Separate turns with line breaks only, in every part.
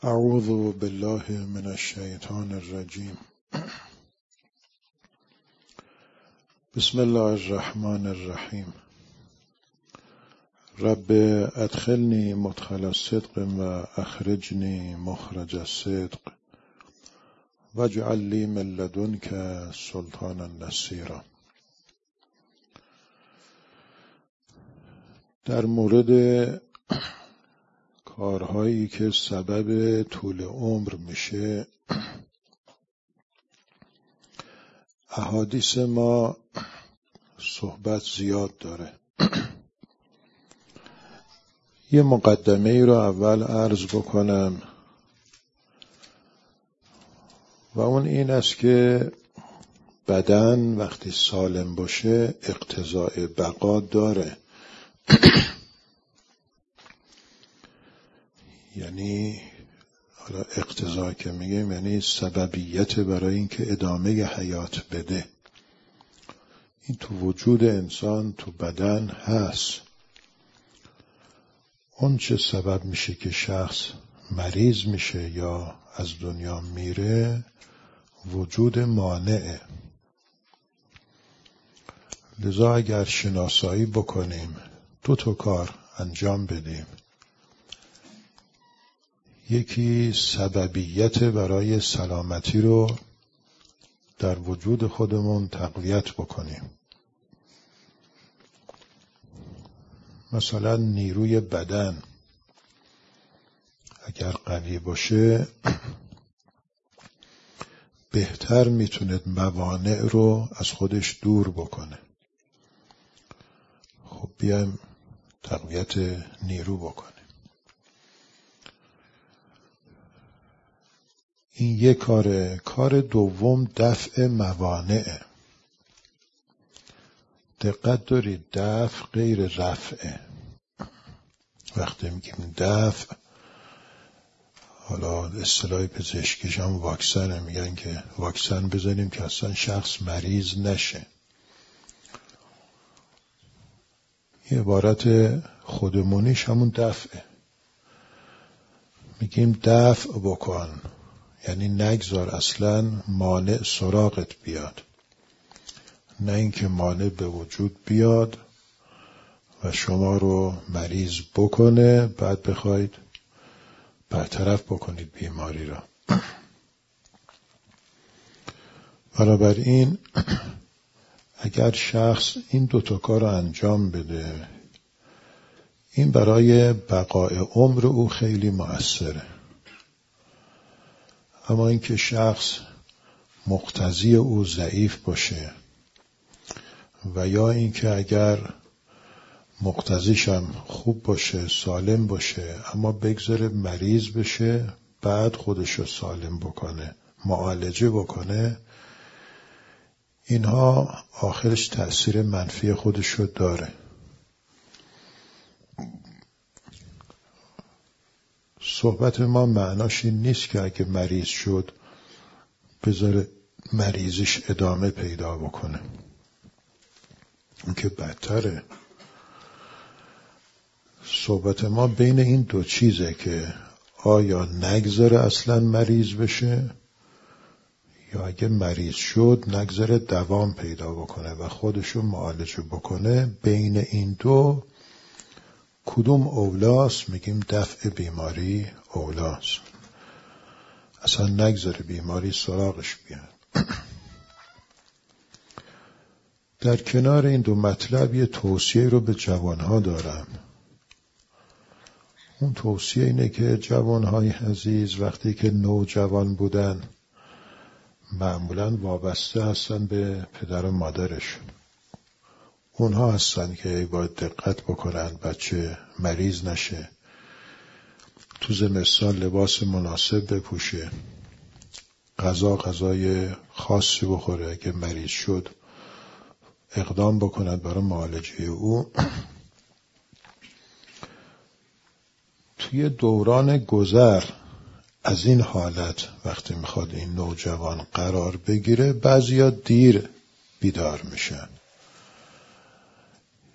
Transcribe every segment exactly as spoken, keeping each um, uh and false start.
اعوذ بالله من الشیطان الرجیم. بسم الله الرحمن الرحیم. رب ادخلنی مدخل صدق و اخرجنی مخرج صدق واجعل لی من لدنک سلطانا نصیرا. در مورد کارهایی که سبب طول عمر میشه احادیث ما صحبت زیاد داره. یه مقدمه ای رو اول عرض بکنم و اون این است که بدن وقتی سالم باشه اقتضاء بقا داره. یعنی حالا اقتضا که میگیم یعنی سببیت برای اینکه ادامه حیات بده. این تو وجود انسان تو بدن هست. اون چه سبب میشه که شخص مریض میشه یا از دنیا میره وجود مانعه. لذا اگر شناسایی بکنیم دو تا کار انجام بدیم. یکی سببیت برای سلامتی رو در وجود خودمون تقویت بکنیم. مثلا نیروی بدن اگر قوی باشه بهتر میتونه موانع رو از خودش دور بکنه. خب بیایم تقویت نیرو بکنیم. این یک کاره. کار دوم دفع موانعه. دقت دارید دفع غیر رفعه. وقتی میگیم دفع حالا اصطلاح پزشکیش هم واکسنه، میگن که واکسن بزنیم که اصلا شخص مریض نشه. یه عبارت خودمونیش همون دفعه. میگیم دفع بکن، یعنی نگذار اصلا مانع سراغت بیاد، نه اینکه مانع به وجود بیاد و شما رو مریض بکنه بعد بخواید برطرف بکنید بیماری را. بنابراین اگر شخص این دوتا کار رو انجام بده این برای بقای عمر او خیلی مؤثره. اما اینکه شخص مقتضی او ضعیف باشه و یا اینکه اگر مقتضیش هم خوب باشه سالم باشه اما بگذاره مریض بشه بعد خودشو سالم بکنه معالجه بکنه، اینها آخرش تأثیر منفی خودشو داره. صحبت ما معناش این نیست که اگه مریض شد بذاره مریضیش ادامه پیدا بکنه. اون که بدتره. صحبت ما بین این دو چیزه که آیا نگذاره اصلا مریض بشه یا اگه مریض شد نگذاره دوام پیدا بکنه و خودشو معالجه بکنه. بین این دو کدوم اولاست؟ میگیم دفع بیماری اولاست. اصلا نگذاره بیماری سراغش بیاد. در کنار این دو مطلب یه توصیه رو به جوانها دارم. اون توصیه اینه که جوانهای عزیز وقتی که نوجوان بودن معمولاً وابسته هستن به پدر و مادرشون. اونها هستن که باید دقت بکنن بچه مریض نشه، تو زمستان لباس مناسب بپوشه، غذا غذای خاصی بخوره، اگه مریض شد اقدام بکنن برای معالجه او. توی دوران گذر از این حالت وقتی میخواد این نوجوان قرار بگیره بعضیا دیر بیدار میشن.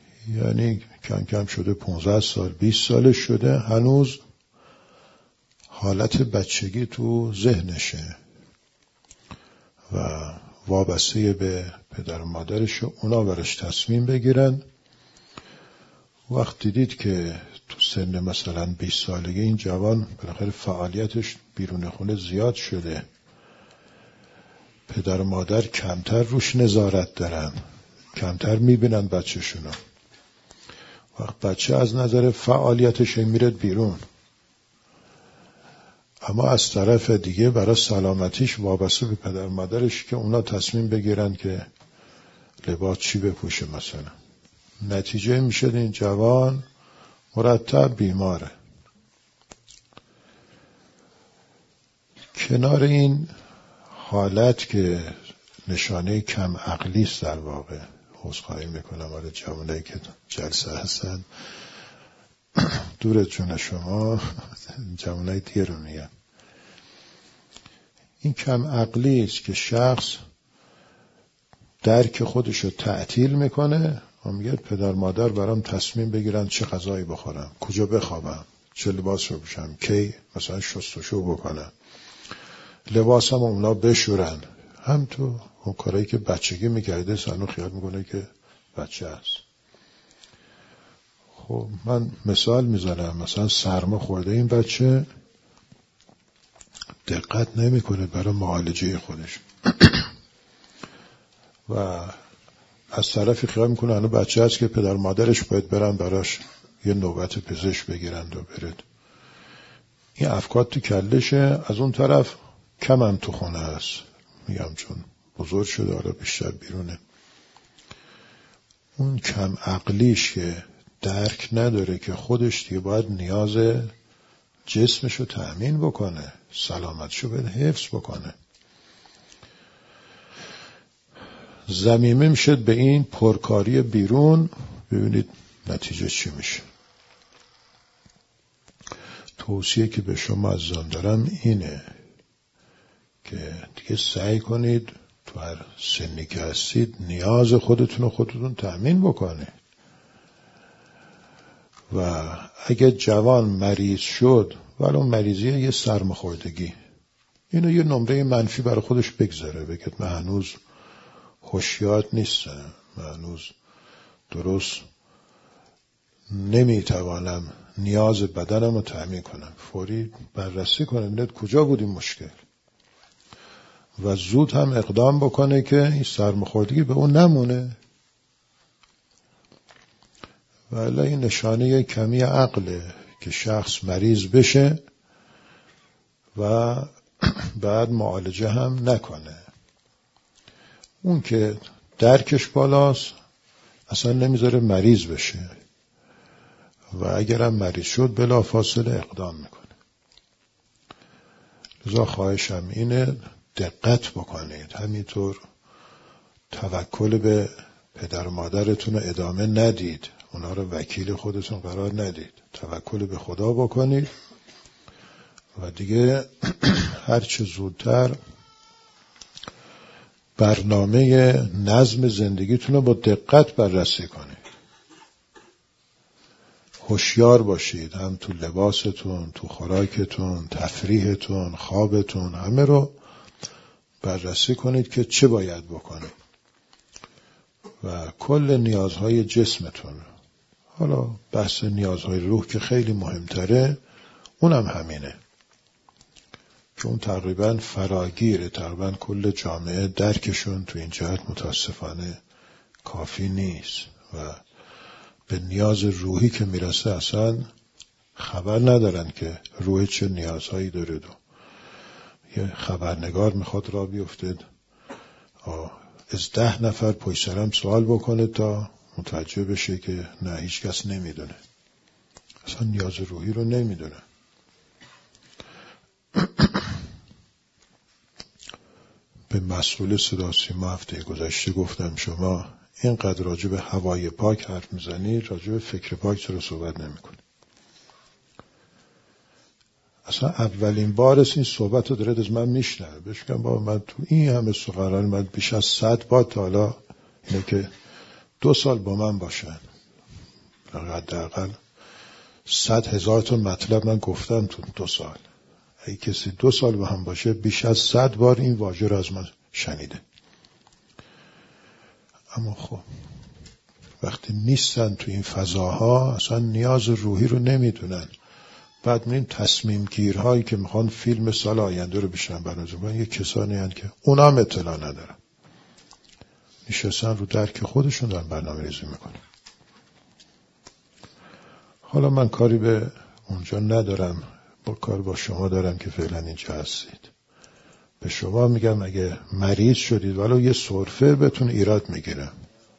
یعنی کم کم شده پانزده سال بیست سالش شده هنوز حالت بچگی تو ذهنشه و وابسته به پدر و مادرش، اونا برش تصمیم بگیرن. وقت دیدید که تو سن مثلا بیست سالگی این جوان بالاخره فعالیتش بیرون خونه زیاد شده، پدر و مادر کمتر روش نظارت دارن، کمتر میبینن بچه‌شونو. وقت بچه از نظر فعالیتش میره بیرون، اما از طرف دیگه برای سلامتیش وابسته به پدر و مادرش که اونا تصمیم بگیرن که لباس چی بپوشه مثلا. نتیجه میشه این جوان مرتب بیماره. کنار این حالت که نشانه کم عقلی است، در واقع عذرخواهی میکنم برای جوانایی که جلسه هستن، دورت جون شما، جوانای دیگه رو میگم. این کم عقلی است که شخص درک خودش رو تعطیل میکنه و میگه پدر مادر برام تصمیم بگیرن چه غذایی بخورم، کجا بخوابم، چه لباس بپوشم، کی مثلا شستشو بکنم، لباسم اونا بشورن. هم تو اون کارهایی که بچگی میکرده سنو خیال میکنه که بچه است. خب من مثال میزنم، مثلا سرما خورده این بچه، دقت نمیکنه برای معالجه خودش و از طرفی خیال میکنه هنوز بچه هست که پدر مادرش باید برن براش یه نوبت پزشک بگیرند و برد. این افکار تو کلشه. از اون طرف کم هم تو خونه هست، میگم چون بزرگ شده حالا بیشتر بیرونه. اون کم عقلیش که درک نداره که خودش دیگه باید نیاز جسمشو تأمین بکنه، سلامتشو باید حفظ بکنه. ضمیمه میشد به این پرکاری بیرون. ببینید نتیجه چی میشه. توصیه که به شما عزیزان دارم اینه که دیگه سعی کنید تو هر سنی که هستید نیاز خودتون و خودتون تأمین بکنید و اگه جوان مریض شد ولی اون مریضی یه سرماخوردگی، اینو یه نمره منفی برای خودش بگذاره، بگید من هنوز هوشیار نیستم، من هنوز درست نمیتوانم نیاز بدنم رو تأمین کنم. فوری بررسی کنه ببینید کجا بود این مشکل و زود هم اقدام بکنه که این سرماخوردگی به اون نمونه. ولی این نشانه کمی عقله که شخص مریض بشه و بعد معالجه هم نکنه. اون که درکش بالاست اصلا نمیذاره مریض بشه و اگرم مریض شد بلافاصله اقدام میکنه. لذا خواهشم اینه دقت بکنید، همینطور توکل به پدر و مادرتون رو ادامه ندید، اونا رو وکیل خودتون قرار ندید، توکل به خدا بکنید و دیگه هر چه زودتر برنامه نظم زندگیتون رو با دقت بررسی کنید. هوشیار باشید، هم تو لباستون، تو خوراکتون، تفریحتون، خوابتون، همه رو بررسی کنید که چه باید بکنید و کل نیازهای جسمتون. حالا بحث نیازهای روح که خیلی مهمتره، اونم همینه که اون تقریبا فراگیره، تقریبا کل جامعه درکشون تو این جهت متاسفانه کافی نیست و به نیاز روحی که میرسه اصلا خبر ندارن که روح چه نیازهایی داره. دو یه خبرنگار میخواد را بیفته از ده نفر پشت سرم سوال بکنه تا متوجه بشه که نه هیچ کس نمیدونه، اصلا نیاز روحی رو نمیدونه. به مسئول صدا سیما هفته گذشته گفتم شما اینقدر راجع به هوای پاک حرف میزنید، راجع به فکر پاک چرا صحبت نمیکنید؟ اصلا اولین بار است این صحبت رو دارد از من میشنوه. بهش میگم بابا من تو این همه سخنرانی من بیش از صد بار تا حالا اینه که دو سال با من باشن، حداقل صد هزار تا مطلب من گفتم تو دو سال. اگه کسی دو سال با هم باشه بیش از صد بار این واژه رو از من شنیده. اما خب وقتی نیستن تو این فضاها اصلا نیاز روحی رو نمیدونن. بعد می‌بینیم تصمیم گیرهایی که میخوان فیلم سال آینده رو بشن برنامه‌ریزی کنن، یه کسانی هستند که اونا هم اطلاع ندارن، نشستن رو درک خودشون دارن برنامه‌ریزی میکنن. حالا من کاری به اونجا ندارم، با کار با شما دارم که فعلا اینجا هستید. به شما میگم اگه مریض شدید ولو یه سرفه بهتون ایراد میگیرم،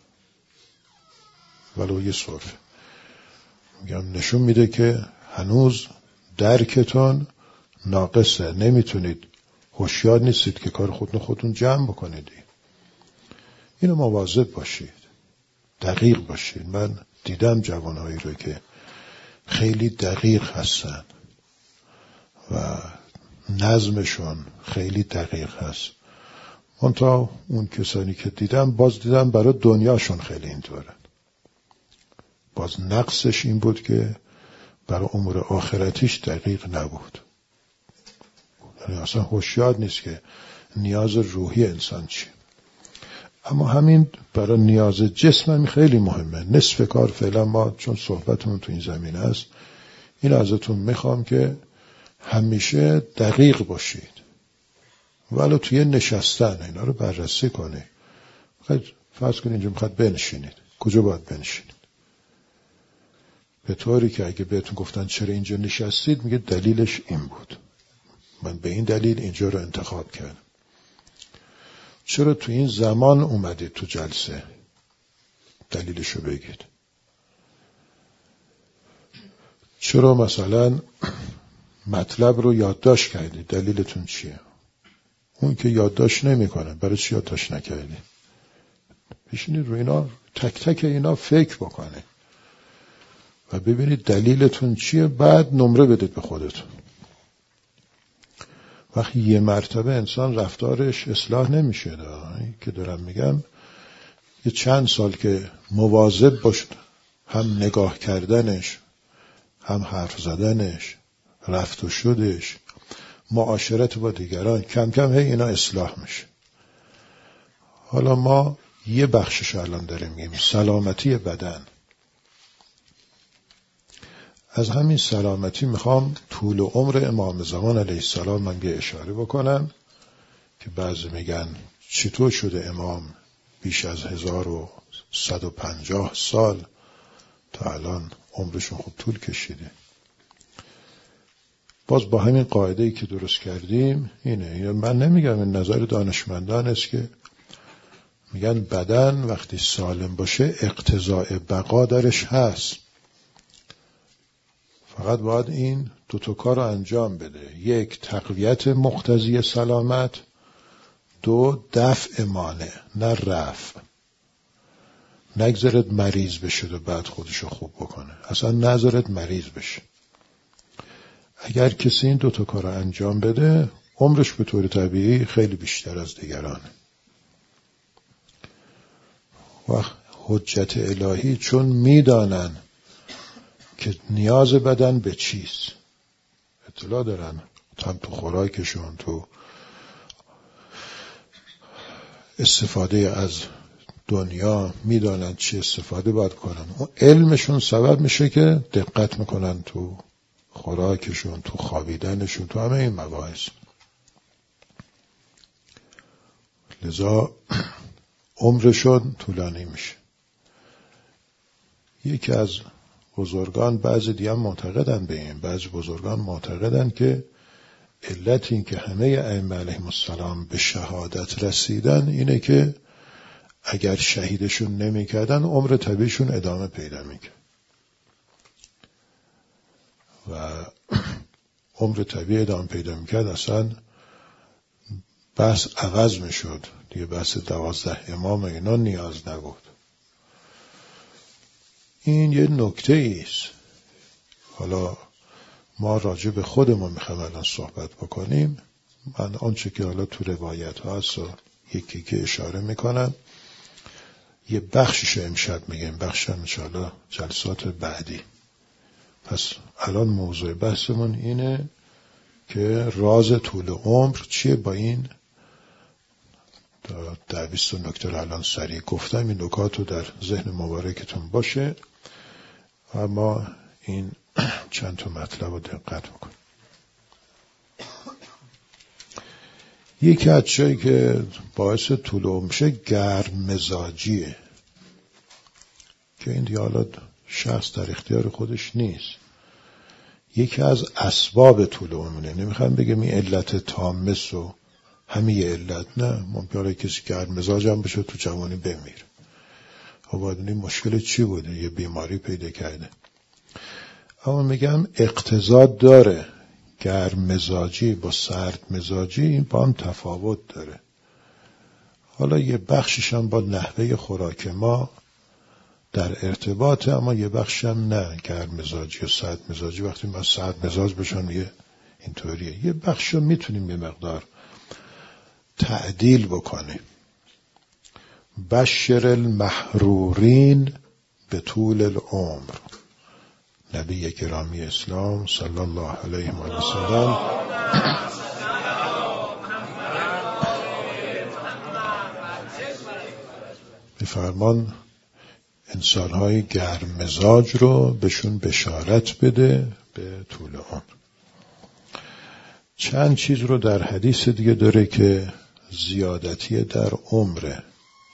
ولو یه سرفه میگم نشون میده که هنوز درکتون ناقصه، نمیتونید، هوشیار نیستید که کار خودتون خودتون جمع بکنید. اینو مواظب باشید، دقیق باشید. من دیدم جوانهایی رو که خیلی دقیق هستن و نظمشون خیلی دقیق هست. منتها اون کسانی که دیدم باز دیدم برای دنیاشون خیلی اینطوره. باز نقصش این بود که برای امور آخرتیش دقیق نبود. یعنی اصلا هوشیار نیست که نیاز روحی انسان چی. اما همین برای نیاز جسم خیلی مهمه. نصف کار فعلا ما چون صحبتمون تو این زمینه است، این ازتون میخوام که همیشه دقیق باشید. ولو توی نشستن اینا رو بررسی کنید. خیلی فرض کنید اینجا میخواد بنشینید، کجا باید بنشینید؟ به طوری که اگه بهتون گفتن چرا اینجا نشستید میگه دلیلش این بود، من به این دلیل اینجا رو انتخاب کردم. چرا تو این زمان اومدید تو جلسه؟ دلیلشو بگید. چرا مثلا مطلب رو یادداشت کردید؟ دلیلتون چیه؟ اون که یادداشت نمیکنه برای چی یادداشت نکردید؟ بشینید رو اینا، تک تک اینا فکر بکنید و ببینید دلیلتون چیه، بعد نمره بدید به خودتون. وقتی یه مرتبه انسان رفتارش اصلاح نمیشه، که دارم میگم یه چند سال که مواظب باشه، هم نگاه کردنش، هم حرف زدنش، رفت و شدش، معاشرت با دیگران، کم کم هی اینا اصلاح میشه. حالا ما یه بخشش الان داریم میگیم سلامتی بدن. از همین سلامتی میخوام طول و عمر امام زمان علیه السلام من یه اشاره بکنم که بعضی میگن چطور شده امام بیش از هزار و صد و پنجاه سال تا الان عمرشون خوب طول کشیده. باز با همین قاعده‌ای که درست کردیم اینه. من نمیگم، این نظر دانشمندان است که میگن بدن وقتی سالم باشه اقتضاء بقا درش هست، فقط باید این دو تا کار رو انجام بده. یک، تقویت مقتضی سلامت. دو، دفع مانع، نه رفع. نگذارد مریض بشه و بعد خودشو خوب بکنه، اصلا نذارد مریض بشه. اگر کسی این دو تا کار رو انجام بده عمرش به طور طبیعی خیلی بیشتر از دیگرانه. و حجت الهی چون میدانن که نیاز بدن به چیست، اطلاع دارن، هم تو خوراکشون، تو استفاده از دنیا میدانن چی استفاده باید کنن. اون علمشون سبب میشه که دقت میکنن تو خوراکشون، تو خوابیدنشون، تو همه این مباحث. لذا عمرشون طولانی میشه. یکی از بزرگان، بعضی دیگه معتقدن به این، بعضی بزرگان معتقدن که علت این که همه ائمه علیهم السلام به شهادت رسیدن اینه که اگر شهیدشون نمیکردن عمر طبیعیشون ادامه پیدا میکرد و عمر طبیعی ادامه پیدا میکرد، اصلا بحث عوض میشد دیگه، بحث دوازده امام اینا نیاز نبود. این یه نکته ایست. حالا ما راجع به خودمون میخوام الان صحبت بکنیم. من آنچه که حالا تو روایت هاست و یکی که اشاره میکنم، یه بخشش امشب میگیم، بخش هم انشاءالله جلسات بعدی. پس الان موضوع بحثمون اینه که راز طول عمر چیه. با این در بیست نکته رو الان سریع گفتم، این نکات رو در ذهن مبارکتون باشه، اما این چند تا مطلب رو دقت بکن. یکی از چیزایی که باعث طول عمر میشه گرم مزاجیه، که این دیگه حالا شخص در اختیار خودش نیست. یکی از اسباب طول عمره. نمیخوام بگم این علت تامس و همین یه علت، نه، ممکنه کسی گرم مزاج هم بشه تو جوانی بمیر. خب این مشکل چی بوده؟ یه بیماری پیدا کرده. اما میگم اقتضاد داره، گرم مزاجی با سرد مزاجی این با هم تفاوت داره. حالا یه بخشش هم با نحوه خوراک ما در ارتباطه، اما یه بخش هم نه، گرم مزاجی و سرد مزاجی. وقتی من سرد مزاج بشم یه اینطوریه. یه بخش رو میتونیم یه مقدار تعدیل بکنیم. بشر المحرورین به طول العمر. نبی گرامی اسلام صلی الله علیه و سلم بفرمان انسان‌های گرم مزاج رو بهشون بشارت بده به طول عمر. چند چیز رو در حدیث دیگه داره که زیادتی در عمره.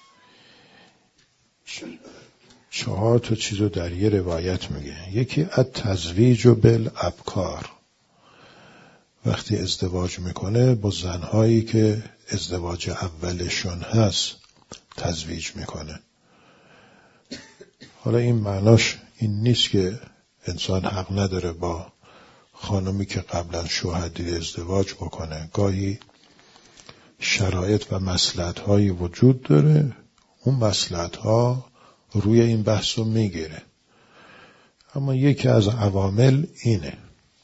چهار تا چیز رو در یه روایت میگه. یکی التزویج بالابکار، وقتی ازدواج میکنه با زنهایی که ازدواج اولشون هست تزویج میکنه. حالا این معناش این نیست که انسان حق نداره با خانمی که قبلا شوهر دیده ازدواج بکنه. گاهی شرایط و مصلحت‌هایی وجود داره، اون مصلحت‌ها روی این بحث رو میگیره. اما یکی از عوامل اینه.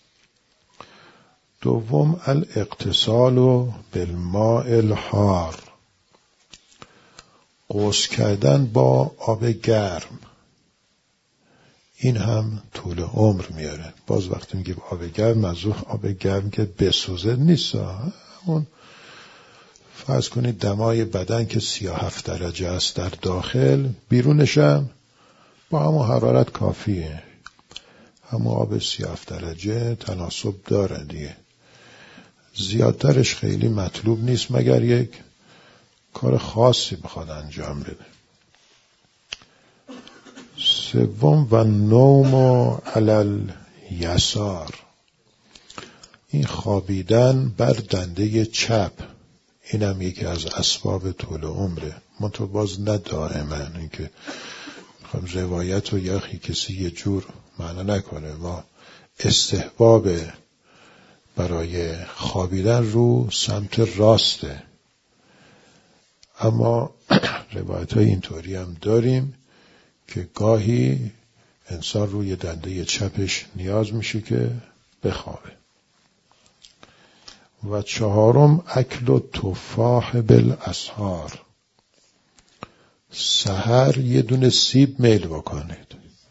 دوم الاغتسال بالماء الحار، غسل کردن با آب گرم. این هم طول عمر میاره. باز وقتی میگیم آب گرم، منظور آب گرم که بسوزه نیست. اون فرض کنید دمای بدن که سی و هفت درجه است در داخل، بیرونش هم با همون حرارت کافیه. همون آب سی و هفت درجه تناسب داره دیگه. زیادترش خیلی مطلوب نیست مگر یک کار خاصی بخواد انجام بده. سوم و نوم علی الیسار، این خوابیدن بر دنده چپ، اینم یکی از اسباب طول عمره. منطقه باز نه دائما، این که میخوام روایت و یخی کسی یه جور معنا نکنه. ما استحباب برای خوابیدن رو سمت راسته، اما روایت های اینطوری هم داریم که گاهی انسان روی دنده چپش نیاز میشه که بخوابه. و چهارم اکل و تفاح بالاسحار، سحر یه دونه سیب میل بکنید.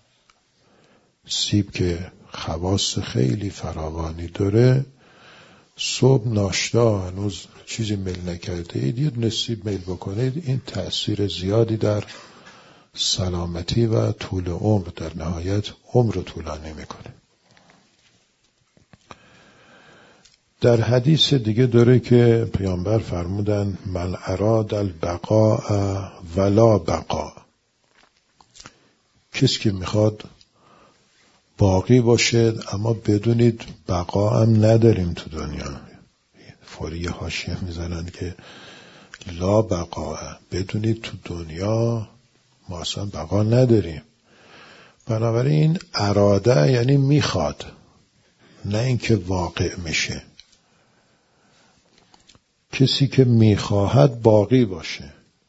سیب که خواص خیلی فراوانی داره، صبح ناشتا هنوز چیزی میل نکرده اید، یه دونه سیب میل بکنید، این تأثیر زیادی در سلامتی و طول عمر، در نهایت عمر رو طولانی میکنه. در حدیث دیگه داره که پیامبر فرمودن من اراد البقاء ولا بقاء، کسی که میخواد باقی باشد اما بدونید بقا هم نداریم تو دنیا. فوری حاشیه میزنن که لا بقاء، بدونید تو دنیا ما اصلا بقا نداریم. بنابراین اراده یعنی میخواد، نه اینکه واقع میشه. کسی که میخواهد باقی باشه،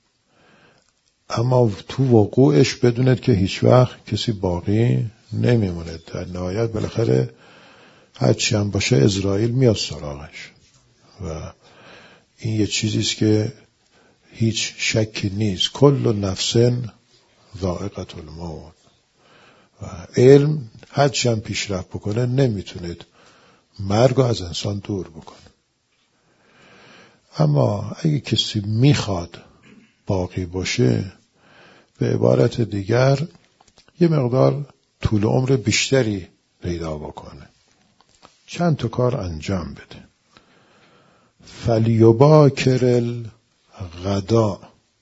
اما تو وقوعش بدونید که هیچ وقت کسی باقی نمیمونه. در نهایت بالاخره هرچی هم باشه اسرائیل میاد سراغش و این یه چیزیست که هیچ شکی نیست. کل نفس ذائقة الموت. و علم هرچی هم پیشرفت بکنه نمیتونید مرگ رو از انسان دور بکنه. اما اگه کسی میخواد باقی باشه، به عبارت دیگر یه مقدار طول عمر بیشتری پیدا بکنه، چند تا کار انجام بده. فلیباکر الغدا،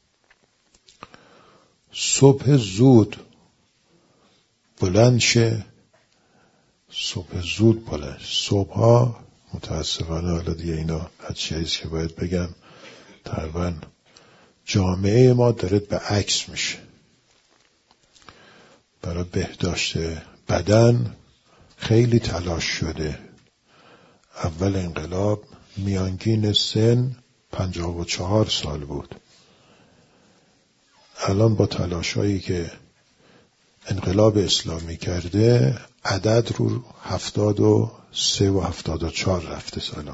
صبح زود بلند شه. صبح زود بلند صبح ها متاسفانه حالا دیگه اینا از چیزی که باید بگم تقریبا جامعه ما داره به عکس میشه. برای بهداشت بدن خیلی تلاش شده. اول انقلاب میانگین سن پنجاه و چهار سال بود. الان با تلاش هایی که انقلاب اسلامی کرده عدد رو هفتاد و سه و هفتاد و چهار رفته سالان.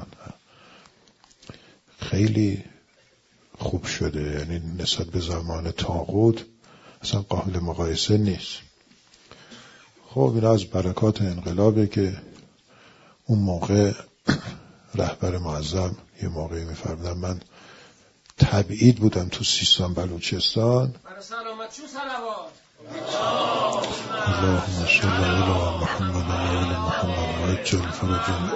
خیلی خوب شده، یعنی نسبت به زمان طاغوت اصلا قابل مقایسه نیست. خب این از برکات انقلابه که اون موقع رهبر معظم یه موقعی میفرمودن، من تبعید بودم تو سیستان بلوچستان.
برای سلامت شو صلوات.
اللهم صل علی محمد و آل محمد و عجل فرجهم.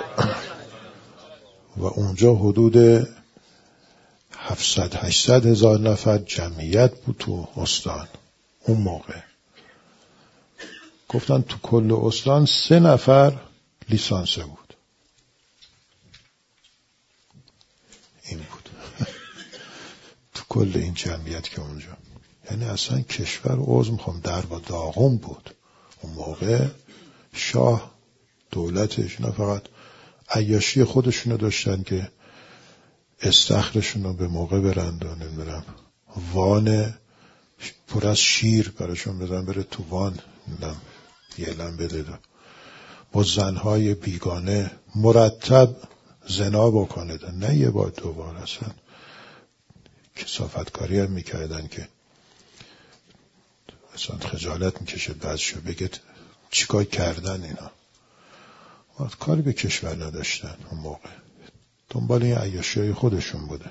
و اونجا حدود هفتصد هشتصد هزار نفر جمعیت بود تو استان. اون موقع گفتن تو کل استان سه نفر لیسانسه بود. این بود تو کل این جمعیت که اونجا، یعنی اصلا کشور عضو میخوام در با داغون بود. اون موقع شاه دولتش نه فقط عیاشی خودشونو داشتن که استخرشون رو به موقع برند و نمیدونم وان پر از شیر براشون بزن بره تو وان نمیدونم یه لم بده دو. با زنهای بیگانه مرتب زنا بکنه ده. نه یه بار دو بار، اصلا کثافتکاری هم میکردن که اصلا خجالت میکشد بعضشو بگید چیکار کردن اینا. وقت کاری به کشور نداشتن اون موقع، دنبال این عیاشی‌های خودشون بوده.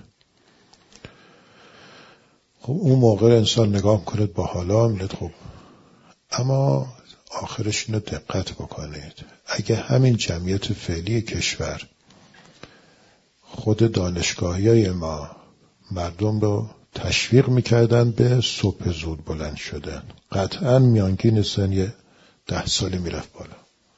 خب اون موقع انسان نگاه کنه با حالا میلاد خب، اما آخرش اینو دقت بکنید. اگه همین جمعیت فعلی کشور خود دانشگاهیای ما مردم رو تشویق میکردن به صبح زود بلند شدن، قطعا میانگین سن یه ده سالی میرفت بالا.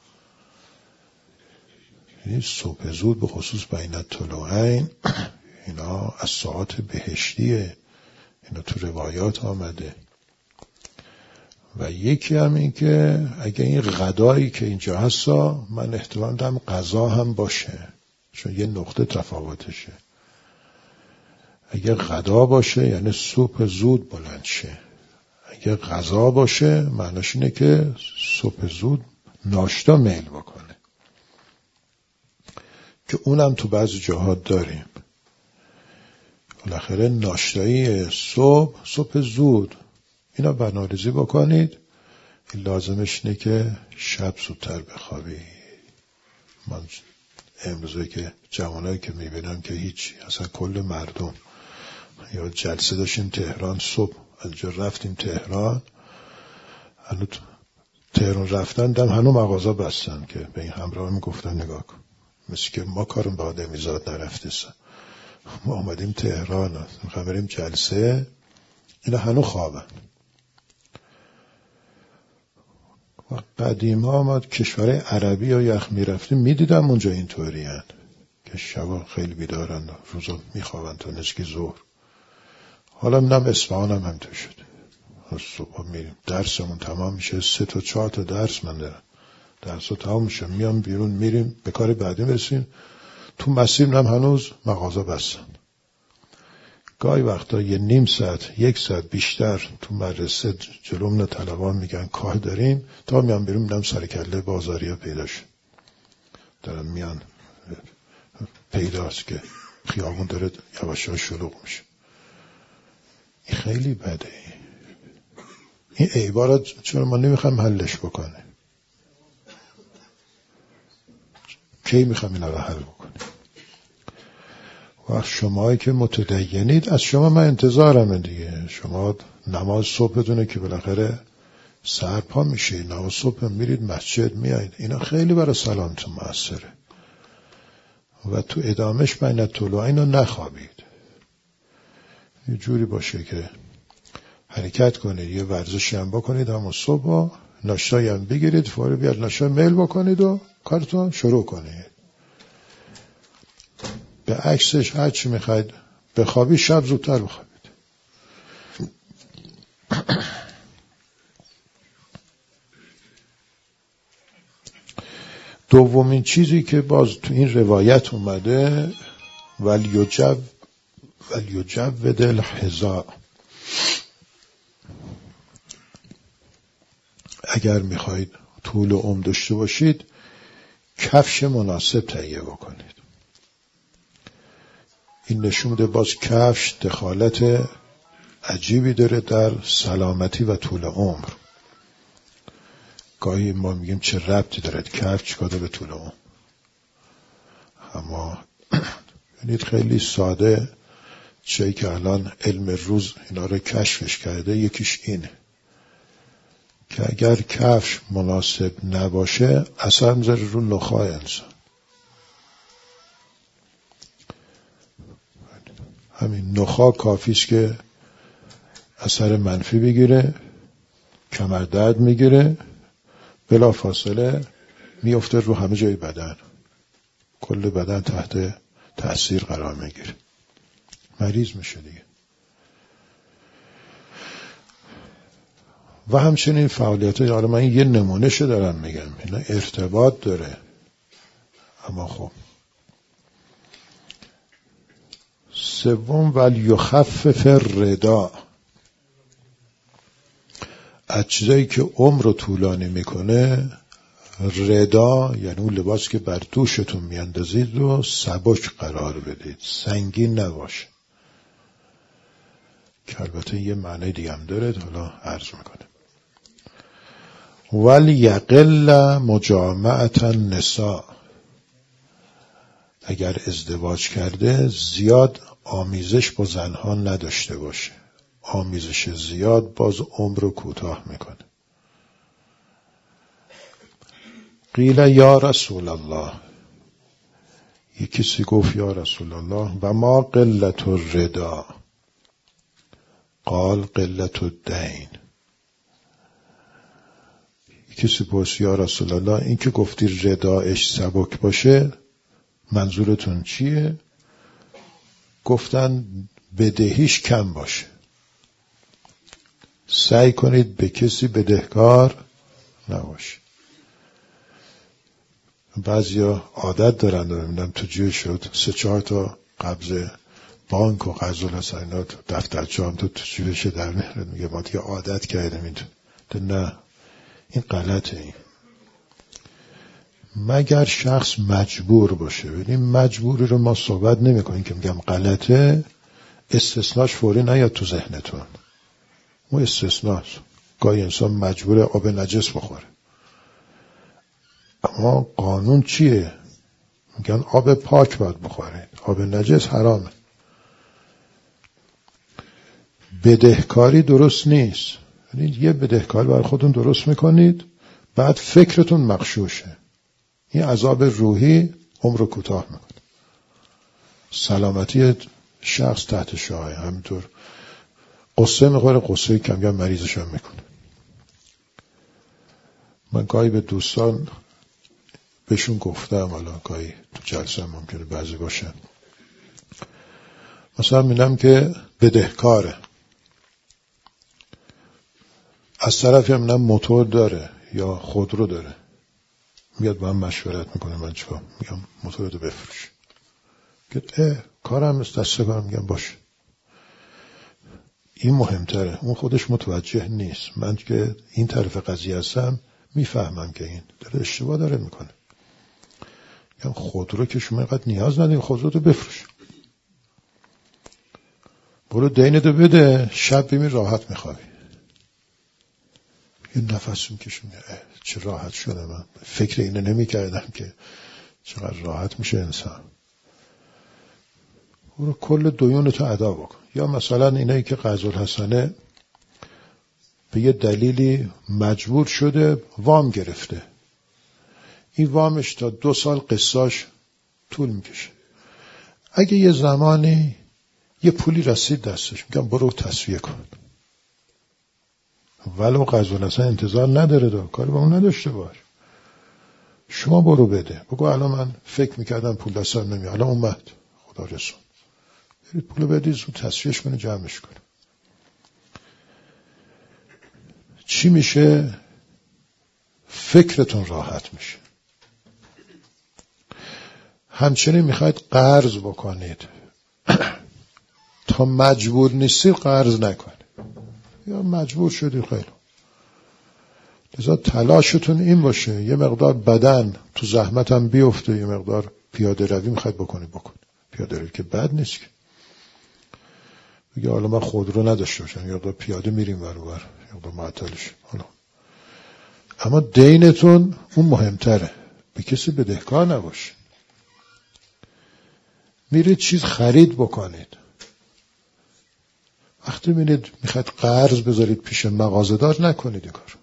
این صبح زود به خصوص بین الطلوعین اینا از ساعات بهشتیه، اینا تو روایات آمده. و یکی هم این که اگه این غدایی که اینجا هستا من احتمال دارم غذا هم باشه، چون یه نقطه تفاوتشه. اگه غدا باشه یعنی صبح زود بلند شه، اگه غذا باشه معناش اینه که صبح زود ناشتا میل بکنه، که اونم تو بعضی جاها داریم. بالاخره ناشتایی صبح صبح زود اینا برنامه‌ریزی بکنید. این لازمش اینه که شب زودتر بخوابی. من امروزه که جوانایی که میبینم که هیچ، اصلا کل مردم یا جلسه داشتیم تهران، صبح از جا رفتیم تهران، هنوز تهران رفتن دم هنوز مغازه بستن که به این همراه میگفتن نگاه کن مثل که ما کارم به آدمی زاد نرفته سن. ما آمدیم تهران میخوام بریم جلسه، اینا هنوز خوابن. قدیم ها ما کشورهای عربی یا یخ میرفتیم میدیدم اونجا اینطوری هن که شبا خیلی بیدارن روزا میخوابن تا نزدیک ظهر. حالا منم اصفهان هم همینطور شد، صبح میریم درسمون تمام میشه، سه تا چهار تا درس من دارم، درس ها تمام میشه میام بیرون میریم به کار بعدی برسیم، تو مسیر هم هنوز مغازه بستن. گاهی وقتا یه نیم ساعت یک ساعت بیشتر تو مدرسه جلومون طلبان میگن کار داریم، تا میام بیرون میدم سرکله بازاری ها پیدا شد دارم میان پیداست که خیابون داره یواش یواش شلوغ میشه. این خیلی بده. این عبارت چرا ما نمیخوایم حلش بکنه؟ کی میخوام اینا رو حل بکنیم؟ وقت شمایی که متدینید از شما من انتظارمه دیگه. شما نماز صبح بدونه که بالاخره سر پا میشه، نماز صبح میرید مسجد میایید، اینا خیلی برای سلامتون موثره. و تو ادامش بین طلوعین رو نخوابید، یه جوری باشه که حرکت کنید، یه ورزشی هم بکنید، همون صبح ناشتایی هم بگیرید، فوری بیاد ناشتا میل بکنید و کارتون شروع کنید. به عکسش هر چی میخواید بخوابید، شب زودتر بخوابید. دومین چیزی که باز تو این روایت اومده، ولیجب ولیجود الحذاء، اگر میخواید طول و عمر داشته باشید کفش مناسب تهیه بکنید. این نشون میده باز کفش دخالت عجیبی داره در سلامتی و طول عمر. گاهی ما میگیم چه ربطی داره کفش چیکار به طول عمر، اما ببینید خیلی ساده چیزی که الان علم روز اینا رو کشفش کرده، یکیش اینه که اگر کفش مناسب نباشه اثر میذاره رو نخای انسان. همین نخا کافیست که اثر منفی بگیره، کمر درد میگیره، بلا فاصله میفته رو همه جای بدن، کل بدن تحت تأثیر قرار میگیره، مریض میشه دیگه. و همچنین فعالیت های، حالا من یه نمونهشو دارم میگم، اینا ارتباط داره، اما خب. سوم ولیخفف الردا، از چیزایی که عمر رو طولانی میکنه، ردا یعنی اون لباس که بر دوشتون میاندازید رو سبک قرار بدید، سنگین نباشه، که البته یه معنی دیگه هم داره، حالا عرض میکنه. ولیقل مجامعة النساء، اگر ازدواج کرده زیاد آمیزش با زنها نداشته باشه، آمیزش زیاد باز عمر رو کوتاه میکنه. قیل یا رسول الله، یک کسی گفت یا رسول الله و ما قلت الردا، قال قلت الدین. یک کسی پرسید یا رسول الله این که گفتی رداش سبک باشه منظورتون چیه؟ گفتن بدهیش کم باشه، سعی کنید به کسی بدهکار نباشه. بعضیا عادت دارن، نمیدونم تو جیب شد سه چهار تا قبض بانک و قرض الحسنات دفترچه هم تو تو جیبش در میاره، میگه ما دیگه عادت کردیم این. نه، این غلطه. این مگر شخص مجبور باشه. ببین مجبوری رو ما صحبت نمی کنیم که میگم غلطه، استثناش فوری نیاد تو ذهنتون، اون استثناست. گاهی انسان مجبور آب نجس بخوره، اما قانون چیه؟ میگن آب پاک باید بخورید، آب نجس حرامه. بدهکاری درست نیست. یعنی یه بدهکاری برای خودتون درست میکنید، بعد فکرتون مغشوشه، این عذاب روحی عمر رو کوتاه میکنه، سلامتی شخص تحت شعاع. همینطور قصه میخوره، قصه کم کم مریضش هم میکنه. من گاهی به دوستان بهشون گفتم، حالا گاهی تو جلسه هم ممکنه بعضی باشن، مثلا میدم که بدهکاره، از طرفی هم نه موتور داره یا خودرو داره، میاد با هم مشورت میکنه، من چیکار میگم موتورتو بفروش، میگه اه کارم است دسته کنم، میگم باشه. این مهمتره، اون خودش متوجه نیست، من که این طرف قضیه هستم میفهمم که این داره اشتباه داره میکنه. میگم خودرو که شما اینقدر نیاز نداری، خودروتو بفروش، برو دینتو بده، شب بمی راحت میخوابی. یه نفس میکشم، چه راحت شده، من فکر اینو نمی کردم که چقدر راحت میشه انسان. برو کل دیونتو ادا بکن. یا مثلا اینایی که قضاالحسنه به یه دلیلی مجبور شده وام گرفته، این وامش تا دو سال قسطاش طول میکشه. اگه یه زمانی یه پولی رسید دستش، میگم برو تصفیه کن، ولو قضاالحسن انتظار نداره، دا کاری با اون نداشته باش، شما برو بده، بگو الان من فکر میکردم پول دستم نمیاد، الان اومد، خدا رسون، برید پولو بدید زود تصفیهش کنه، جمعش کنه. چی میشه؟ فکرتون راحت میشه. همچنین میخواید قرض بکنید، تا مجبور نیستید قرض نکنید. یا مجبور شدی خیلی، لذا تلاشتون این باشه یه مقدار بدن تو زحمت هم بیفته، یه مقدار پیاده روی میخواید بکنید بکن. پیاده روی که بد نیست که بگه حالا من خودرو نداشته باشم، یا پیاده میریم ور و ور، یا معطلش. حالا اما دینتون اون مهمتره، به کسی بدهکار نباشه. میرید چیز خرید بکنید، وقتی میرید میخواید قرض بذارید پیش مغازه‌دار، نکنید این کار.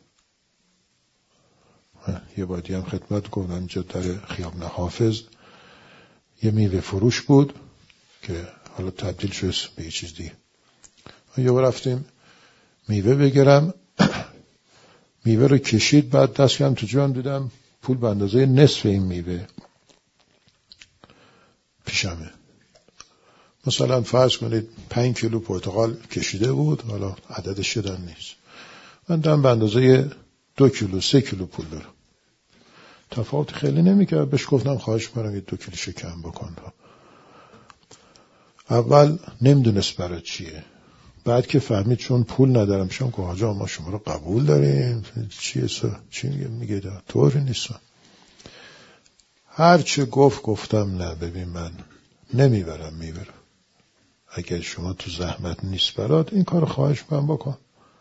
یه بادی هم خدمت گفتم اینجا در خیابان حافظ یه میوه فروش بود که حالا تبدیل شد به یه چیز دیگه. یه بار رفتیم میوه بگیرم، میوه رو کشید، بعد دست کردم تو جیبم، دیدم پول به اندازه نصف این میوه پیشمه. مثلا فرض کنید پنج کیلو پرتقال کشیده بود، حالا عددش شدن نیست، من دارم به اندازه دو کیلو سه کیلو پول دارم. تفاوت خیلی نمی‌کرد. بهش گفتم خواهش می‌کنم یه دو کیلوشو کم بکن. اول نمیدونست برای چیه، بعد که فهمید چون پول ندارم، شما که حاجا ما شما رو قبول داریم، چیه سر چی میگه؟ میگه طوری نیستم. هر چه گفت گفتم نه، ببین من نمیبرم میبرم، اگر شما تو زحمت نیست برات این کار خواهش من بکن.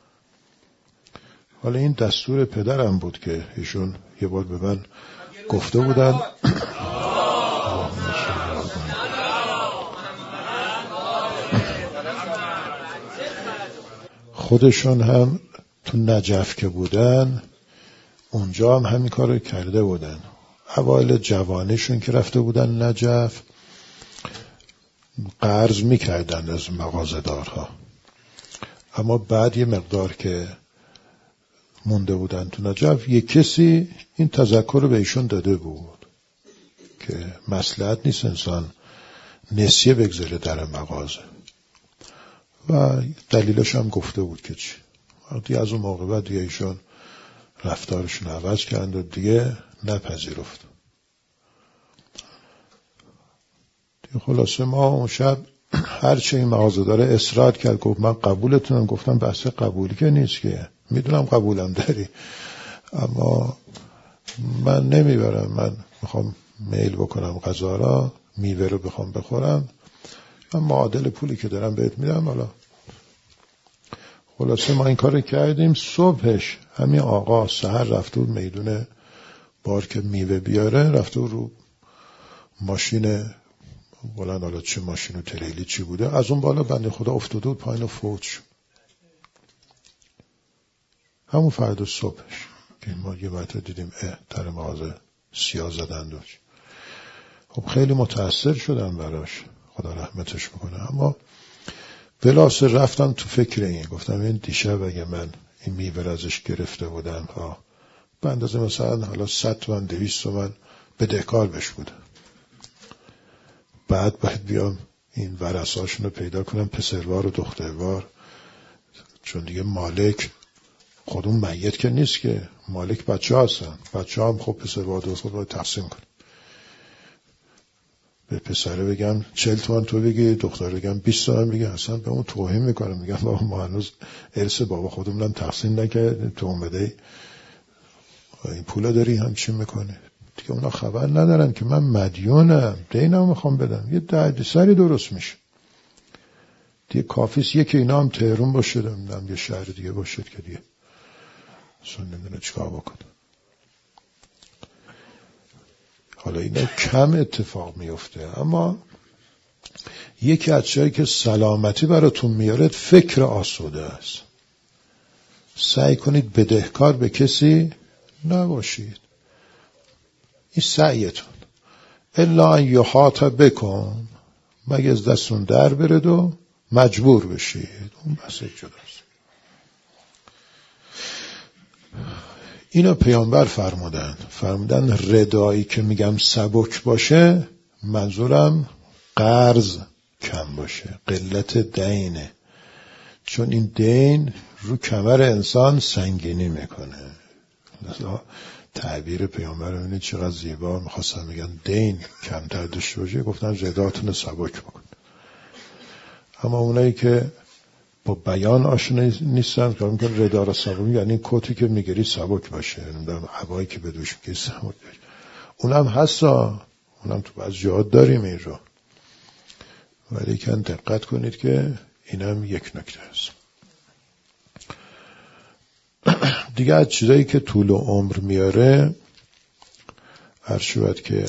حالا این دستور پدرم بود که ایشون یه بار به من گفته بودن خودشون هم تو نجف که بودن اونجا هم همین کار رو کرده بودن. اوایل جوانیشون که رفته بودن نجف قرض میکردن از مغازه‌دارها، اما بعد یه مقدار که مونده بودن تو نجف یک کسی این تذکر رو به ایشون داده بود که مصلحت نیست انسان نسیه بگذاره در مغازه، و دلیلش هم گفته بود که چی. وقتی از اون موقع بعد دیگه ایشون رفتارشون عوض کردند و دیگه نپذیرفت. دیگه خلاصه ما اون شب هرچه این مغازه داره اصرار کرد، گفت من قبولتونم. گفتم بحث قبولی که نیست که، میدونم قبولم داری، اما من نمیبرم، من میخوام میل بکنم غذا را، میوه رو بخوام بخورم، من معادل پولی که دارم بهت میدم. حالا خلاصه ما این کار کردیم. صبحش همین آقا سحر رفته بود میدونه بار که میوه بیاره، رفته رو ماشین بلند، حالا چه ماشین و تریلی چی بوده، از اون بالا بنده خدا افتاده بود پایین و فوت شد. همون فردا صبحش که ما یه مرتبه دیدیم اه در مغازه سیاه زدن داشت. خب خیلی متأثر شدم براش، خدا رحمتش بکنه. اما بلاسه رفتم تو فکر این، گفتم این دیشب اگه من این میوه ازش گرفته بودم ها به اندازه مثلا حالا صد تومن دویست تومن بدهکار بش بودم، بعد باید بیام این ورثه‌هاشون رو پیدا کنم، پسروار و دختروار، چون دیگه مالک خودمون میت که نیست که، مالک بچه ها هستن، بچه ها هم خب پسروار و دختروار تقسیم کنم. به پسره بگم چهل تومن تو بگی، دختر بگم بیست تومن بگی، اصلا به اون توهین میکنم، میگم بابا ما هنوز ارث بابا خودمونم تقسیم نکرد، تو اومده این پولا داری همچین میکنه. دیگه اونا خبر ندارن که من مدیونم، دینم میخوام بدم، یه درد سری درست میشه. دیگه کافیست یکی اینا هم تهران باشه، نمیدونم یه شهر دیگه باشه که دیگه اصلا نمیدونه چیکار بکنه. حالا اینا کم اتفاق میفته، اما یکی از چیزایی که سلامتی براتون میاره فکر آسوده است. سعی کنید بدهکار به کسی نباشید، این سعیتون. الا ان یحاط بکن، مگه از دستون در برد و مجبور بشید، اون بحث جداست. اینو پیامبر فرمودن فرمودن ردایی که میگم سبک باشه، منظورم قرض کم باشه، قلت دینه، چون این دین رو کمر انسان سنگینی میکنه. تعبیر پیامبر اینه چقدر زیبا، میخواستن میگن دین کمتر داشته باشه، گفتن رداتون سبک بکن. اما اونایی که با بیان آشنا نیستن که میگن ردا را سبک، یعنی کتی که میگیری سبک باشه، نمیدونم عبایی که به دوش میگیری سبک باشه. اونم هستا، اونم تو بعض جهات داریم این رو، ولی کن دقت کنید که اینم یک نکته است. دیگه از چیزایی که طول و عمر میاره عرض شود که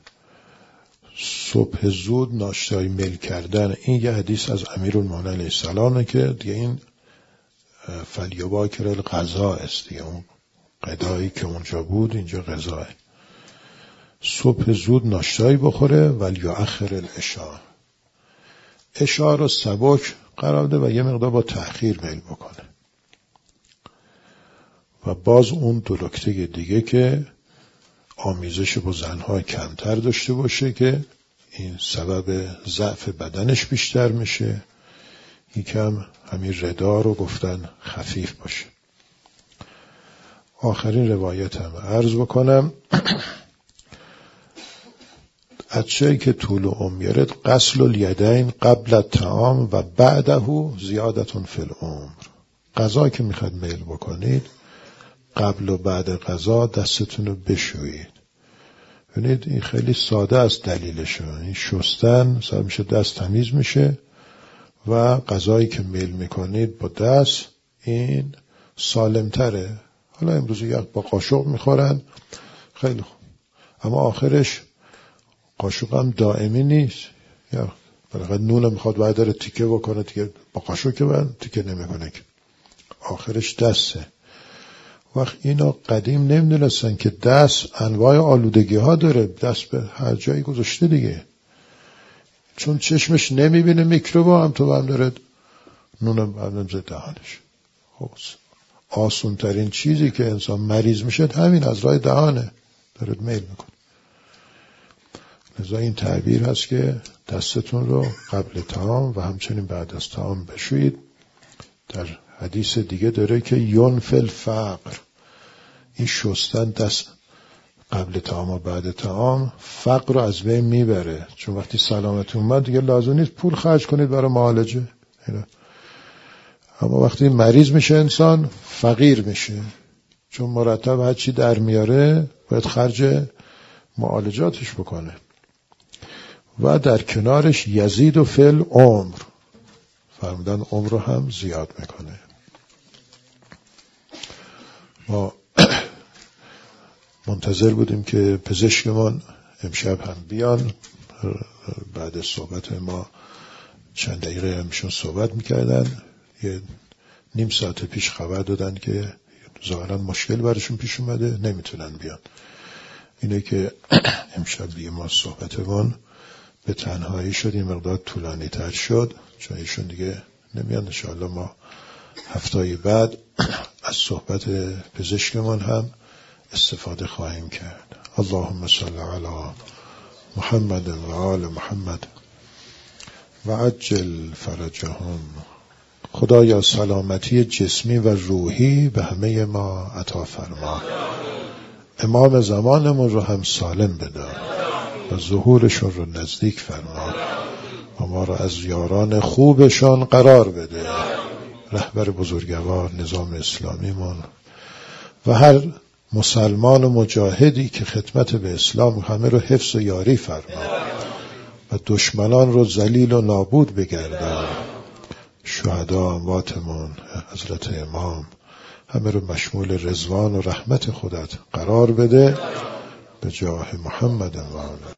صبح زود ناشتای میل کردن. این یه حدیث از امیرالمومنین علیه السلامه که دیگه این فلیباکر الغذا است، دیگه اون غذایی که اونجا بود اینجا غذاه. صبح زود ناشتایی بخوره ولیؤخر العشاء، عشاء رو سبک قرار ده و یه مقدار با تأخیر میل بکنه. و باز اون دو نکته دیگه که آمیزش با زنها کمتر داشته باشه که این سبب ضعف بدنش بیشتر میشه، یکم همین ردا رو گفتن خفیف باشه. آخرین روایت هم عرض بکنم از چیزی که طول و عمر میاره غسل الیدین قبل الطعام و بعده زیادتون فی العمر. غذا که میخواد میل بکنید قبل و بعد غذا دستتون رو بشویید. ببینید این خیلی ساده است دلیلشون. این شستن مثلا میشه دست تمیز میشه و غذایی که میل میکنید با دست این سالمتره. حالا امروز یک با قاشق میخورن خیلی خوب، اما آخرش قاشق هم دائمی نیست، یا بالاخره نون میخواد باید داره تیکه بکنه، تیکه با قاشق که باید تیکه نمیکنه که آخرش دسته. وقت اینا قدیم نمیدونستن که دست انواع آلودگی ها داره، دست به هر جایی گذاشته دیگه، چون چشمش نمیبینه میکروبا هم تو هم داره نونم بردم زد دهانش. خب آسون ترین چیزی که انسان مریض میشه همین از راه دهانه، داره میل میکنه. لذا این تعبیر هست که دستتون رو قبل طعام و همچنین بعد از طعام بشویید. در حدیث دیگه داره که ینفی الفقر، این شستن دست قبل طعام و بعد طعام فقر رو از بین میبره، چون وقتی سلامت اومد دیگه لازم نیست پول خرج کنید برای معالجه. اما وقتی مریض میشه انسان فقیر میشه، چون مرتب هر چی در میاره باید خرج معالجاتش بکنه. و در کنارش یزید و فل عمر، فرمودن عمر رو هم زیاد میکنه. ما منتظر بودیم که پزشکمان امشب هم بیان. بعد صحبت ما چند دقیقه همشون صحبت میکردن، یه نیم ساعت پیش خبر دادن که ظاهرا مشکل برشون پیش اومده نمیتونن بیان. اینه که امشب دیگه ما صحبتمون به تنهایی شد، این مقدار طولانی تر شد، چون ایشون دیگه نمیان. انشاءالله ما هفته‌ی بعد از صحبت پزشکمان هم استفاده خواهیم کرد. اللهم صل علی محمد و آل محمد و عجل فرجهم. خدایا سلامتی جسمی و روحی به همه ما عطا فرما. امام زمانمون رو هم سالم بدار و ظهورشون رو نزدیک فرما و ما رو از یاران خوبشان قرار بده. رهبر بزرگوار نظام اسلامیمون و هر مسلمان و مجاهدی که خدمت به اسلام همه رو حفظ و یاری فرما و دشمنان رو ذلیل و نابود بگردان. شهدا امواتمون حضرت امام همه رو مشمول رضوان و رحمت خودت قرار بده. به جاه محمد و آله.